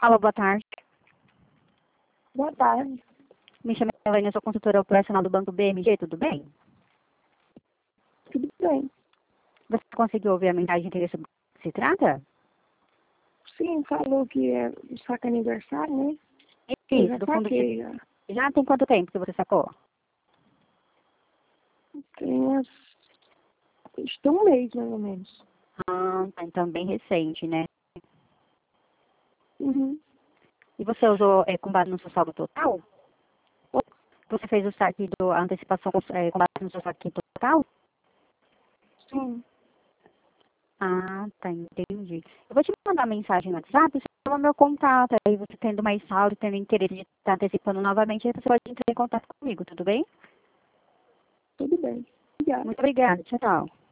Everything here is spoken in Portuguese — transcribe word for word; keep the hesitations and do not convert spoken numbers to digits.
Alô, boa tarde. Boa tarde. Me chamo Elaine, eu sou consultora operacional do Banco B M G, tudo bem? Tudo bem. Você conseguiu ouvir a mensagem que se se trata? Sim, falou que é saca aniversário, né? Eu Isso, já do fundo saquei. de... Já. Já tem quanto tempo que você sacou? Tem umas... Acho que um mês, mais ou menos. Ah, tá, então bem recente, né? Uhum. E você usou é, com base no seu saldo total? Ou você fez o saque do a antecipação é, com base no seu saque total? Sim. Ah, tá, entendi. Eu vou te mandar mensagem no WhatsApp, você chama meu contato, aí você tendo mais saldo, tendo interesse de estar antecipando novamente, aí você pode entrar em contato comigo, tudo bem? Tudo bem. Obrigada. Muito obrigada, tchau, tchau.